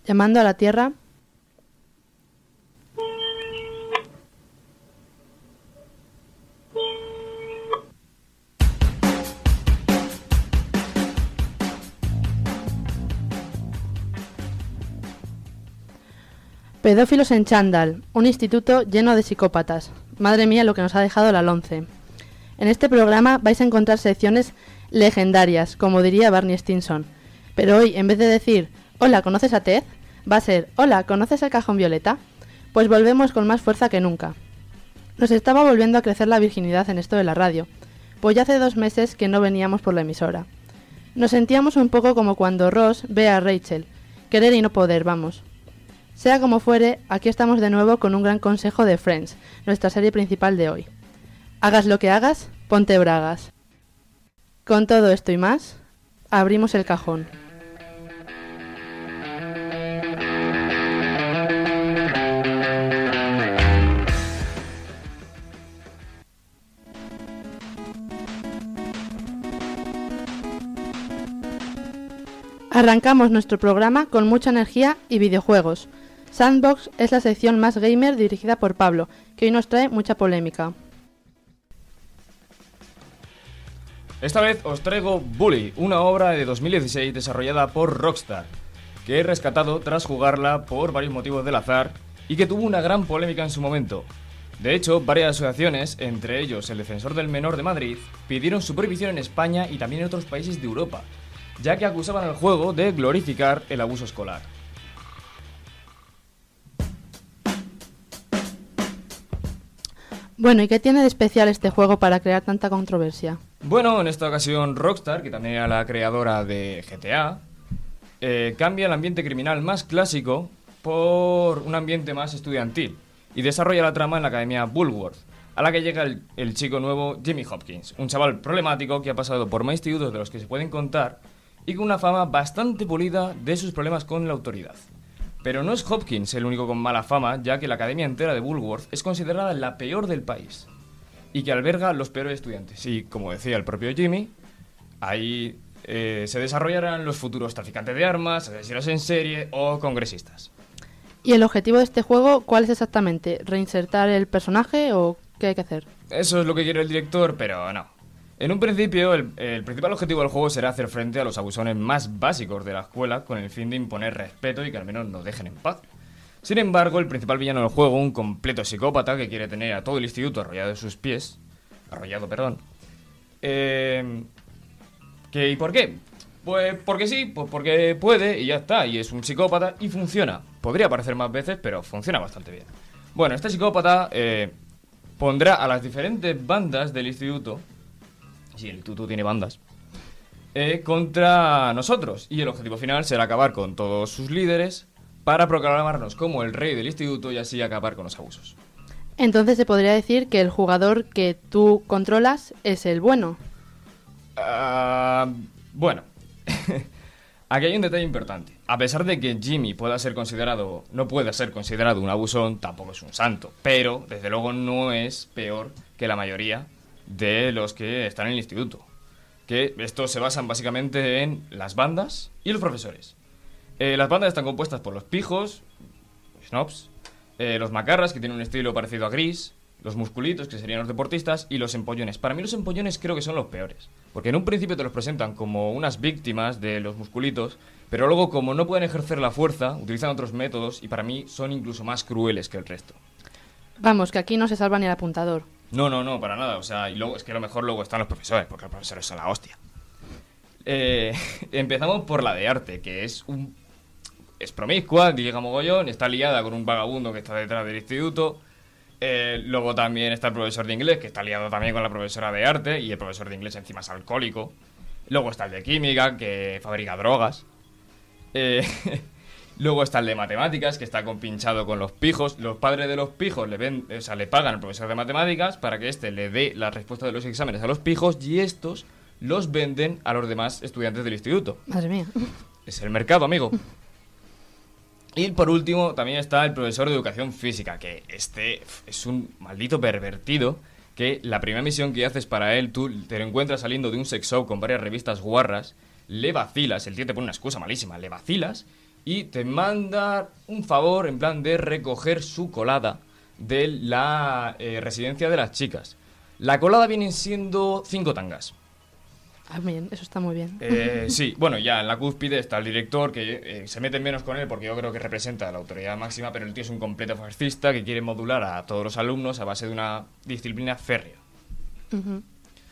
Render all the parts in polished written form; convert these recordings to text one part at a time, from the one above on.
Llamando a la Tierra. Pedófilos en chándal, un instituto lleno de psicópatas. Madre mía lo que nos ha dejado la LOMCE. En este programa vais a encontrar secciones legendarias, como diría Barney Stinson. Pero hoy, en vez de decir, hola, ¿conoces a Ted?, va a ser, hola, ¿conoces el cajón violeta? Pues volvemos con más fuerza que nunca. Nos estaba volviendo a crecer la virginidad en esto de la radio, pues ya hace 2 meses que no veníamos por la emisora. Nos sentíamos un poco como cuando Ross ve a Rachel, querer y no poder, vamos. Sea como fuere, aquí estamos de nuevo con un gran consejo de Friends, nuestra serie principal de hoy. Hagas lo que hagas, ponte bragas. Con todo esto y más, abrimos el cajón. Arrancamos nuestro programa con mucha energía y videojuegos. Sandbox es la sección más gamer dirigida por Pablo, que hoy nos trae mucha polémica. Esta vez os traigo Bully, una obra de 2016 desarrollada por Rockstar, que he rescatado tras jugarla por varios motivos del azar y que tuvo una gran polémica en su momento. De hecho, varias asociaciones, entre ellos el Defensor del Menor de Madrid, pidieron su prohibición en España y también en otros países de Europa, ya que acusaban al juego de glorificar el abuso escolar. Bueno, ¿y qué tiene de especial este juego para crear tanta controversia? Bueno, en esta ocasión Rockstar, que también era la creadora de GTA, cambia el ambiente criminal más clásico por un ambiente más estudiantil y desarrolla la trama en la academia Bullworth, a la que llega el chico nuevo Jimmy Hopkins, un chaval problemático que ha pasado por más institutos de los que se pueden contar y con una fama bastante pulida de sus problemas con la autoridad. Pero no es Hopkins el único con mala fama, ya que la academia entera de Bullworth es considerada la peor del país y que alberga los peores estudiantes. Y, como decía el propio Jimmy, ahí se desarrollarán los futuros traficantes de armas, asesinos en serie o congresistas. ¿Y el objetivo de este juego cuál es exactamente? ¿Reinsertar el personaje o qué hay que hacer? Eso es lo que quiere el director, pero no. En un principio, el principal objetivo del juego será hacer frente a los abusones más básicos de la escuela con el fin de imponer respeto y que al menos nos dejen en paz. Sin embargo, el principal villano del juego, un completo psicópata que quiere tener a todo el instituto arrollado, ¿Y por qué? Pues porque sí, pues porque puede y ya está, y es un psicópata y funciona. Podría aparecer más veces, pero funciona bastante bien. Bueno, este psicópata pondrá a las diferentes bandas del instituto, sí, el instituto tiene bandas, contra nosotros, y el objetivo final será acabar con todos sus líderes para proclamarnos como el rey del instituto y así acabar con los abusos. Entonces se podría decir que el jugador que tú controlas es el bueno. Bueno, aquí hay un detalle importante. A pesar de que Jimmy no pueda ser considerado un abusón, tampoco es un santo, pero desde luego no es peor que la mayoría de los que están en el instituto. Que estos se basan básicamente en las bandas y los profesores. Las bandas están compuestas por los pijos, snobs, los macarras, que tienen un estilo parecido a Gris, los musculitos, que serían los deportistas, y los empollones. Para mí los empollones creo que son los peores, porque en un principio te los presentan como unas víctimas de los musculitos, pero luego, como no pueden ejercer la fuerza, utilizan otros métodos y para mí son incluso más crueles que el resto. Vamos, que aquí no se salva ni el apuntador. No, para nada. O sea, y luego es que lo mejor luego están los profesores, porque los profesores son la hostia. Empezamos por la de arte, que es promiscua, llega mogollón, está liada con un vagabundo que está detrás del instituto. Luego también está el profesor de inglés, que está liado también con la profesora de arte, y el profesor de inglés encima es alcohólico. Luego está el de química, que fabrica drogas. Luego está el de matemáticas, que está compinchado con los pijos. Los padres de los pijos le pagan al profesor de matemáticas para que éste le dé la respuesta de los exámenes a los pijos, y estos los venden a los demás estudiantes del instituto. Madre mía. Es el mercado, amigo. Y por último también está el profesor de educación física, que este es un maldito pervertido, que la primera misión que haces para él, tú te lo encuentras saliendo de un sex shop con varias revistas guarras, le vacilas, el tío te pone una excusa malísima, le vacilas y te manda un favor en plan de recoger su colada de la residencia de las chicas. La colada vienen siendo 5 tangas. Ah, bien, eso está muy bien. Sí, bueno, ya en la cúspide está el director, que se mete menos con él porque yo creo que representa la autoridad máxima, pero el tío es un completo fascista que quiere modular a todos los alumnos a base de una disciplina férrea. Ujú.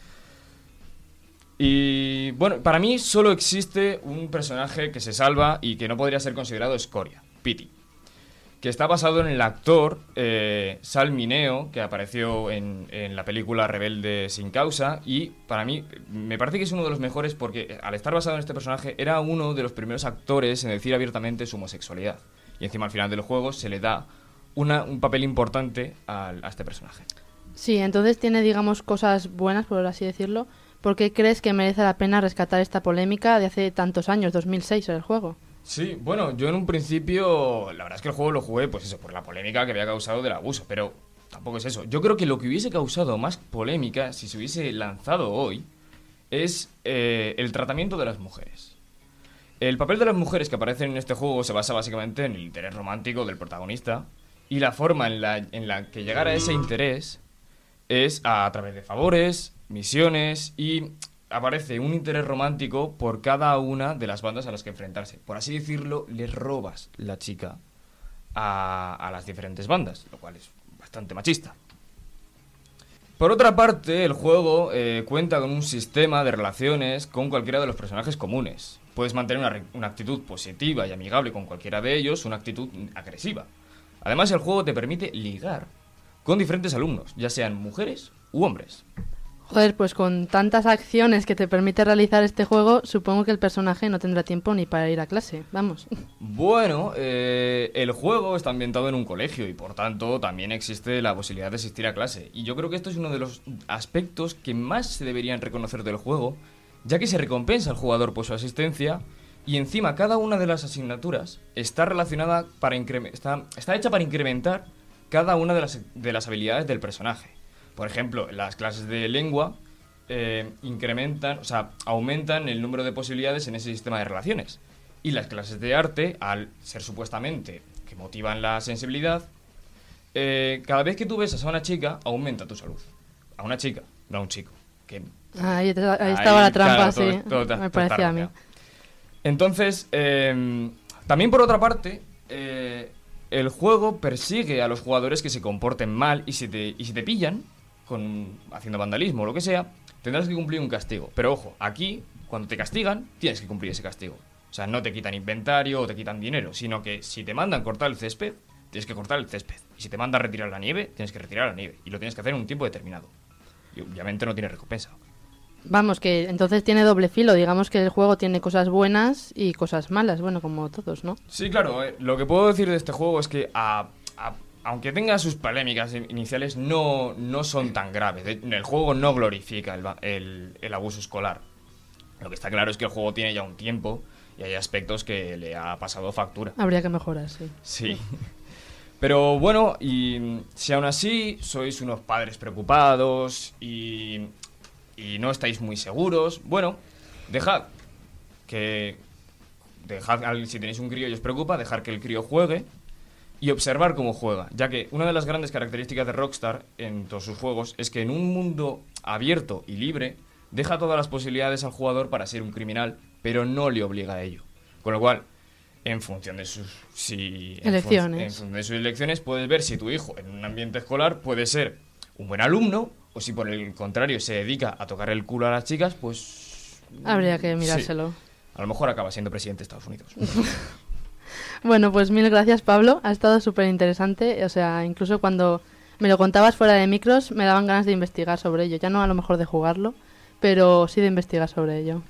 Y bueno, para mí solo existe un personaje que se salva y que no podría ser considerado escoria, Pity, que está basado en el actor Sal Mineo, que apareció en la película Rebelde sin causa, y para mí me parece que es uno de los mejores porque al estar basado en este personaje era uno de los primeros actores en decir abiertamente su homosexualidad. Y encima al final del juego se le da un papel importante a este personaje. Sí, entonces tiene, digamos, cosas buenas, por así decirlo. ¿Por qué crees que merece la pena rescatar esta polémica de hace tantos años, 2006, el juego? Sí, bueno, yo en un principio, la verdad es que el juego lo jugué, pues eso, por la polémica que había causado del abuso, pero tampoco es eso. Yo creo que lo que hubiese causado más polémica, si se hubiese lanzado hoy, es el tratamiento de las mujeres. El papel de las mujeres que aparecen en este juego se basa básicamente en el interés romántico del protagonista, y la forma en la que llegar a ese interés es a través de favores, misiones, y aparece un interés romántico por cada una de las bandas a las que enfrentarse. Por así decirlo, le robas la chica a las diferentes bandas, lo cual es bastante machista. Por otra parte, el juego cuenta con un sistema de relaciones con cualquiera de los personajes comunes. Puedes mantener una actitud positiva y amigable con cualquiera de ellos, una actitud agresiva. Además, el juego te permite ligar con diferentes alumnos, ya sean mujeres u hombres. Joder, pues con tantas acciones que te permite realizar este juego, supongo que el personaje no tendrá tiempo ni para ir a clase, vamos. Bueno, el juego está ambientado en un colegio y por tanto también existe la posibilidad de asistir a clase. Y yo creo que esto es uno de los aspectos que más se deberían reconocer del juego, ya que se recompensa al jugador por su asistencia y encima cada una de las asignaturas está relacionada está hecha para incrementar cada una de las habilidades del personaje. Por ejemplo, las clases de lengua aumentan el número de posibilidades en ese sistema de relaciones. Y las clases de arte, al ser supuestamente que motivan la sensibilidad, cada vez que tú besas a una chica, aumenta tu salud. A una chica, no a un chico. Ahí estaba la trampa, claro, sí. Me todo parecía a mí. Entonces, también por otra parte, el juego persigue a los jugadores que se comporten mal y si te pillan haciendo vandalismo o lo que sea, tendrás que cumplir un castigo. Pero ojo, aquí, cuando te castigan, tienes que cumplir ese castigo. O sea, no te quitan inventario o te quitan dinero, sino que si te mandan cortar el césped, tienes que cortar el césped. Y si te mandan retirar la nieve, tienes que retirar la nieve. Y lo tienes que hacer en un tiempo determinado. Y obviamente no tiene recompensa. Vamos, que entonces tiene doble filo. Digamos que el juego tiene cosas buenas y cosas malas, bueno, como todos, ¿no? Sí, claro. Lo que puedo decir de este juego es que aunque tenga sus polémicas iniciales, no son tan graves. El juego no glorifica el abuso escolar. Lo que está claro es que el juego tiene ya un tiempo y hay aspectos que le ha pasado factura. Habría que mejorar, sí. Sí. Pero bueno, y si aún así sois unos padres preocupados y no estáis muy seguros, bueno, si tenéis un crío y os preocupa, dejar que el crío juegue y observar cómo juega, ya que una de las grandes características de Rockstar en todos sus juegos es que en un mundo abierto y libre deja todas las posibilidades al jugador para ser un criminal, pero no le obliga a ello. Con lo cual, en función de sus elecciones, puedes ver si tu hijo en un ambiente escolar puede ser un buen alumno o si por el contrario se dedica a tocar el culo a las chicas, pues habría que mirárselo. Sí. A lo mejor acaba siendo presidente de Estados Unidos. Bueno, pues mil gracias, Pablo. Ha estado súper interesante. O sea, incluso cuando me lo contabas fuera de micros, me daban ganas de investigar sobre ello. Ya no a lo mejor de jugarlo, pero sí de investigar sobre ello.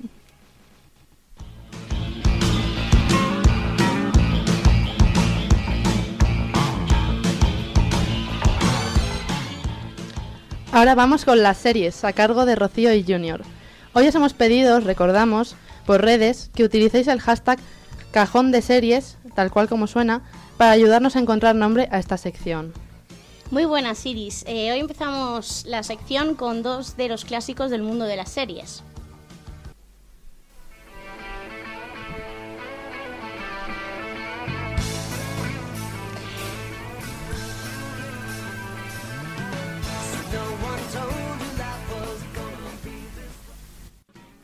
Ahora vamos con las series, a cargo de Rocío y Junior. Hoy os hemos pedido, recordamos, por redes, que utilicéis el hashtag Cajón de Series, tal cual como suena, para ayudarnos a encontrar nombre a esta sección. Muy buenas, Iris. Hoy empezamos la sección con 2 de los clásicos del mundo de las series.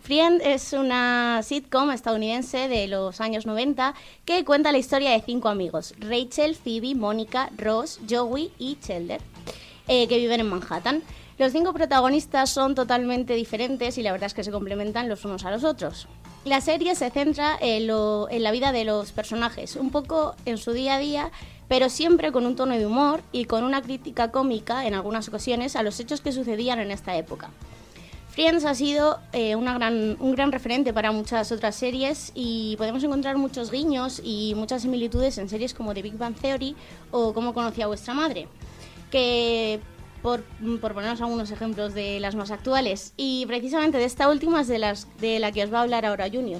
Friends es una sitcom estadounidense de los años 90 que cuenta la historia de 5 amigos, Rachel, Phoebe, Mónica, Ross, Joey y Chandler, que viven en Manhattan. Los 5 protagonistas son totalmente diferentes y la verdad es que se complementan los unos a los otros. La serie se centra en la vida de los personajes, un poco en su día a día, pero siempre con un tono de humor y con una crítica cómica en algunas ocasiones a los hechos que sucedían en esta época. Friends ha sido un gran referente para muchas otras series y podemos encontrar muchos guiños y muchas similitudes en series como The Big Bang Theory o Cómo conocí a vuestra madre, que por ponernos algunos ejemplos de las más actuales. Y precisamente de esta última es de la que os va a hablar ahora Junior.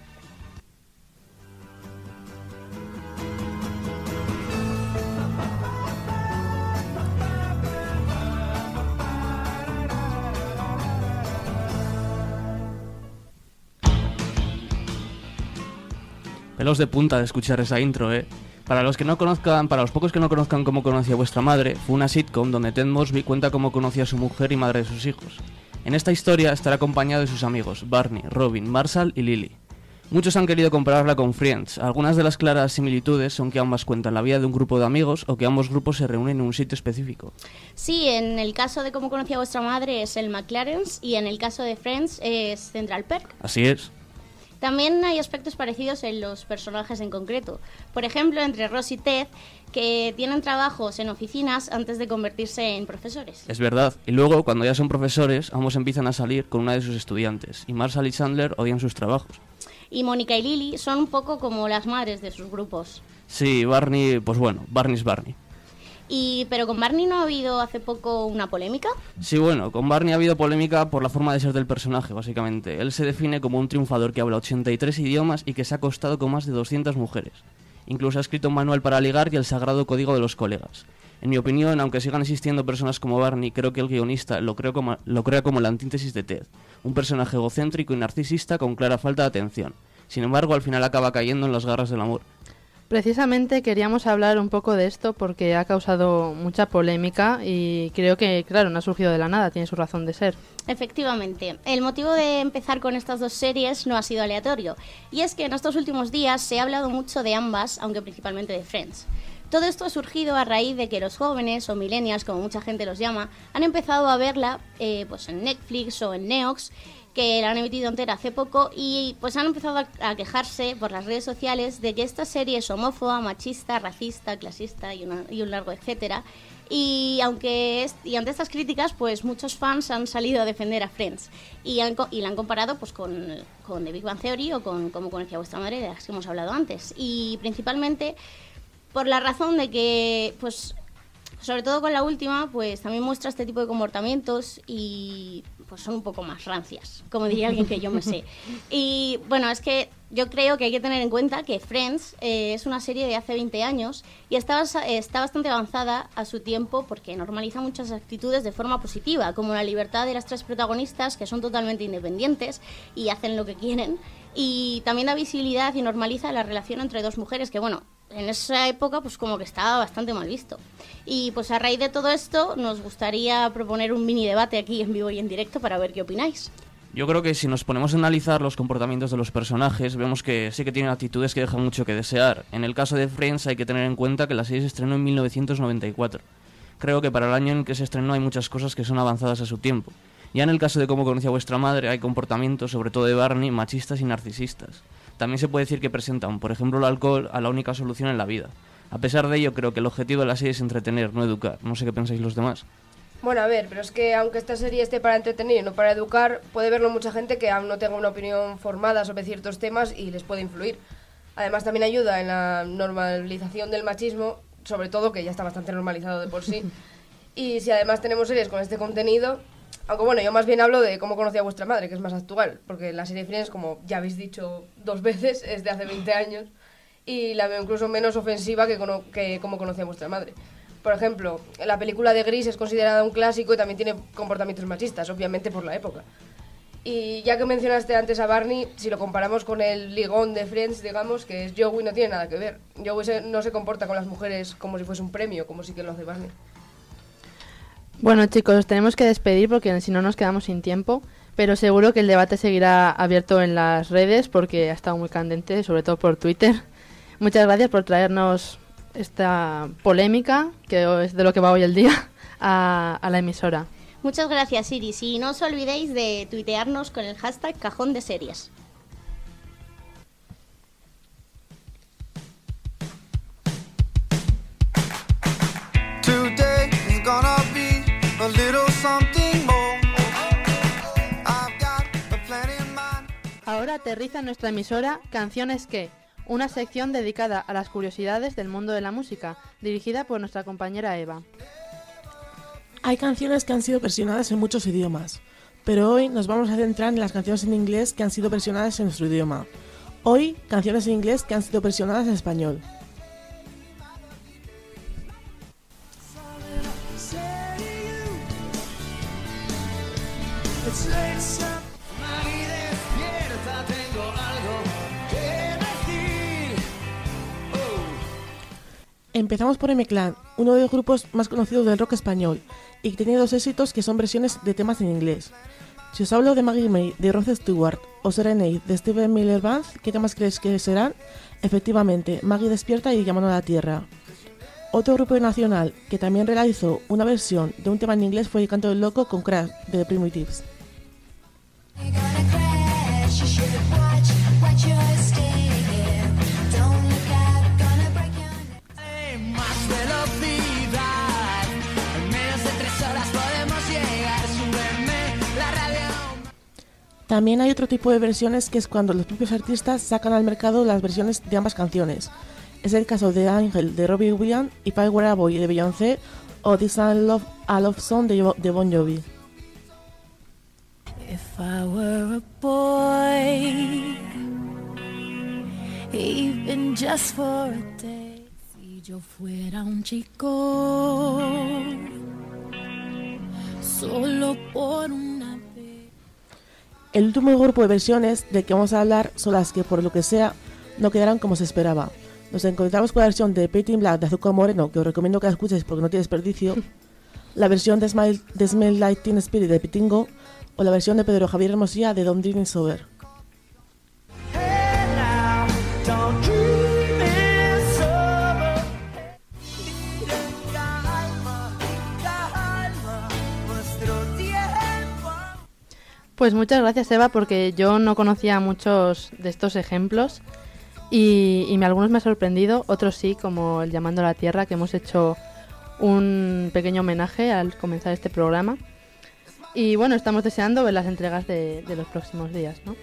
Pelos de punta de escuchar esa intro, ¿eh? Para los pocos que no conozcan Cómo conocí a vuestra madre, fue una sitcom donde Ted Mosby cuenta cómo conocía a su mujer y madre de sus hijos. En esta historia estará acompañado de sus amigos, Barney, Robin, Marshall y Lily. Muchos han querido compararla con Friends. Algunas de las claras similitudes son que ambas cuentan la vida de un grupo de amigos o que ambos grupos se reúnen en un sitio específico. Sí, en el caso de Cómo conocí a vuestra madre es el McLaren's y en el caso de Friends es Central Perk. Así es. También hay aspectos parecidos en los personajes en concreto. Por ejemplo, entre Ross y Ted, que tienen trabajos en oficinas antes de convertirse en profesores. Es verdad. Y luego, cuando ya son profesores, ambos empiezan a salir con una de sus estudiantes. Y Marshall y Chandler odian sus trabajos. Y Mónica y Lily son un poco como las madres de sus grupos. Sí, Barney, pues bueno, Barney es Barney. Pero con Barney no ha habido hace poco una polémica. Sí, bueno, con Barney ha habido polémica por la forma de ser del personaje, básicamente. Él se define como un triunfador que habla 83 idiomas y que se ha acostado con más de 200 mujeres. Incluso ha escrito un manual para ligar y el sagrado código de los colegas. En mi opinión, aunque sigan existiendo personas como Barney, creo que el guionista lo crea como la antítesis de Ted. Un personaje egocéntrico y narcisista con clara falta de atención. Sin embargo, al final acaba cayendo en las garras del amor. Precisamente queríamos hablar un poco de esto porque ha causado mucha polémica y creo que, claro, no ha surgido de la nada, tiene su razón de ser. Efectivamente. El motivo de empezar con estas dos series no ha sido aleatorio, y es que en estos últimos días se ha hablado mucho de ambas, aunque principalmente de Friends. Todo esto ha surgido a raíz de que los jóvenes, o millennials, como mucha gente los llama, han empezado a verla pues en Netflix o en Neox, que la han emitido entera hace poco, y pues han empezado a quejarse por las redes sociales de que esta serie es homófoba, machista, racista, clasista y un largo etcétera. Y ante estas críticas, pues muchos fans han salido a defender a Friends y la han comparado pues con The Big Bang Theory o con Cómo conocí a vuestra madre, de las que hemos hablado antes. Y principalmente por la razón de que, pues, sobre todo con la última, pues también muestra este tipo de comportamientos y pues son un poco más rancias, como diría alguien que yo me sé. Y bueno, es que yo creo que hay que tener en cuenta que Friends es una serie de hace 20 años y está bastante avanzada a su tiempo porque normaliza muchas actitudes de forma positiva, como la libertad de las 3 protagonistas, que son totalmente independientes y hacen lo que quieren, y también da visibilidad y normaliza la relación entre 2 mujeres, que bueno, en esa época pues como que estaba bastante mal visto. Y pues a raíz de todo esto nos gustaría proponer un mini debate aquí en vivo y en directo para ver qué opináis. Yo creo que si nos ponemos a analizar los comportamientos de los personajes, vemos que sí que tienen actitudes que dejan mucho que desear. En el caso de Friends hay que tener en cuenta que la serie se estrenó en 1994. Creo que para el año en que se estrenó hay muchas cosas que son avanzadas a su tiempo. Ya en el caso de Cómo conocí a vuestra madre hay comportamientos, sobre todo de Barney, machistas y narcisistas. También se puede decir que presentan, por ejemplo, el alcohol a la única solución en la vida. A pesar de ello, creo que el objetivo de la serie es entretener, no educar. No sé qué pensáis los demás. Bueno, a ver, pero es que aunque esta serie esté para entretener y no para educar, puede verlo mucha gente que aún no tenga una opinión formada sobre ciertos temas y les puede influir. Además, también ayuda en la normalización del machismo, sobre todo que ya está bastante normalizado de por sí. Y si además tenemos series con este contenido, aunque bueno, yo más bien hablo de Cómo conocí a vuestra madre, que es más actual, porque la serie Friends, como ya habéis dicho 2 veces, es de hace 20 años y la veo incluso menos ofensiva que Cómo conocí a vuestra madre. Por ejemplo, la película de Gris es considerada un clásico y también tiene comportamientos machistas, obviamente por la época. Y ya que mencionaste antes a Barney, si lo comparamos con el ligón de Friends, digamos, que es Joey, no tiene nada que ver. Joey no se comporta con las mujeres como si fuese un premio, como sí que lo hace Barney. Bueno, chicos, os tenemos que despedir porque si no nos quedamos sin tiempo. pero seguro que el debate seguirá abierto en las redes porque ha estado muy candente, sobre todo por Twitter. Muchas gracias por traernos esta polémica, que es de lo que va hoy el día, a la emisora. Muchas gracias, Iris, y no os olvidéis de tuitearnos con el hashtag Cajón de Series. Today is gonna be a little something more. I've got a plan in mind. Ahora aterriza en nuestra emisora Canciones que, una sección dedicada a las curiosidades del mundo de la música, dirigida por nuestra compañera Eva. Hay canciones que han sido versionadas en muchos idiomas, pero hoy nos vamos a centrar en las canciones en inglés que han sido versionadas en nuestro idioma. Hoy, canciones en inglés que han sido versionadas en español. Empezamos por M-Clan, uno de los grupos más conocidos del rock español, y que tiene dos éxitos que son versiones de temas en inglés. Si os hablo de Maggie May de Rod Stewart o Serenade de Stephen Miller Band, ¿qué temas creéis que serán? Efectivamente, Maggie Despierta y Llamando a la Tierra. Otro grupo nacional que también realizó una versión de un tema en inglés fue El Canto del Loco con Crash de The Primitives. También hay otro tipo de versiones que es cuando los propios artistas sacan al mercado las versiones de ambas canciones. Es el caso de Angel de Robbie Williams, If I Were a Boy de Beyoncé o This a Love Song de Bon Jovi. If I were a boy, even just for a day, si yo fuera un chico, solo por una vez. El último grupo de versiones del que vamos a hablar son las que, por lo que sea, no quedaron como se esperaba. Nos encontramos con la versión de Painting Black de Azúcar Moreno, que os recomiendo que la escuchéis porque no tiene desperdicio, la versión de Smell Like Teen Spirit de Pitingo, o la versión de Pedro Javier Hermosilla de Don't Dream It's Over. Pues muchas gracias, Eva, porque yo no conocía muchos de estos ejemplos y algunos me ha sorprendido, otros sí, como el Llamando a la Tierra, que hemos hecho un pequeño homenaje al comenzar este programa. Y bueno, estamos deseando ver las entregas de los próximos días, ¿no?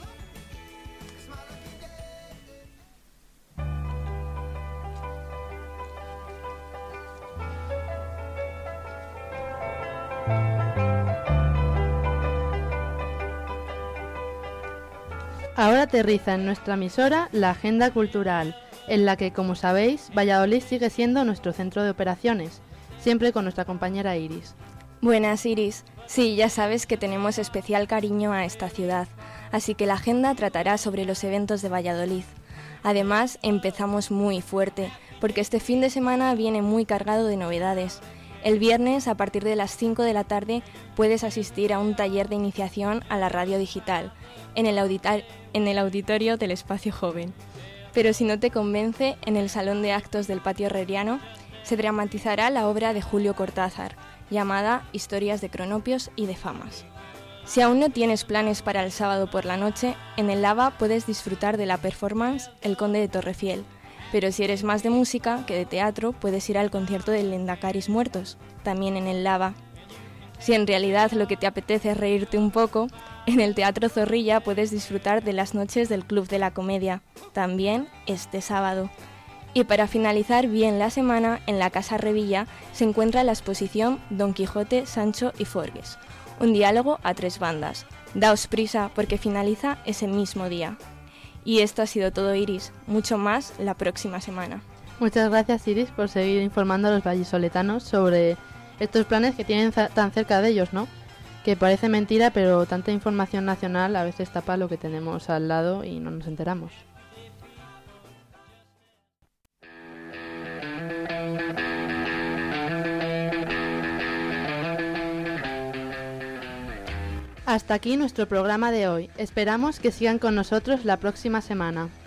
Ahora aterriza en nuestra emisora la agenda cultural, en la que, como sabéis, Valladolid sigue siendo nuestro centro de operaciones, siempre con nuestra compañera Iris. Buenas, Iris. Sí, ya sabes que tenemos especial cariño a esta ciudad, así que la agenda tratará sobre los eventos de Valladolid. Además, empezamos muy fuerte, porque este fin de semana viene muy cargado de novedades. El viernes, a partir de las 5 de la tarde, puedes asistir a un taller de iniciación a la radio digital, en el auditorio del Espacio Joven. Pero si no te convence, en el Salón de Actos del Patio Herreriano se dramatizará la obra de Julio Cortázar, llamada Historias de Cronopios y de Famas. Si aún no tienes planes para el sábado por la noche, en el Lava puedes disfrutar de la performance El Conde de Torrefiel, pero si eres más de música que de teatro, puedes ir al concierto de Lendacaris Muertos, también en el Lava. Si en realidad lo que te apetece es reírte un poco, en el Teatro Zorrilla puedes disfrutar de las noches del Club de la Comedia, también este sábado. Y para finalizar bien la semana, en la Casa Revilla se encuentra la exposición Don Quijote, Sancho y Forges, un diálogo a 3 bandas. Daos prisa porque finaliza ese mismo día. Y esto ha sido todo, Iris. Mucho más la próxima semana. Muchas gracias, Iris, por seguir informando a los vallisoletanos sobre estos planes que tienen tan cerca de ellos, ¿no? Que parece mentira, pero tanta información nacional a veces tapa lo que tenemos al lado y no nos enteramos. Hasta aquí nuestro programa de hoy. Esperamos que sigan con nosotros la próxima semana.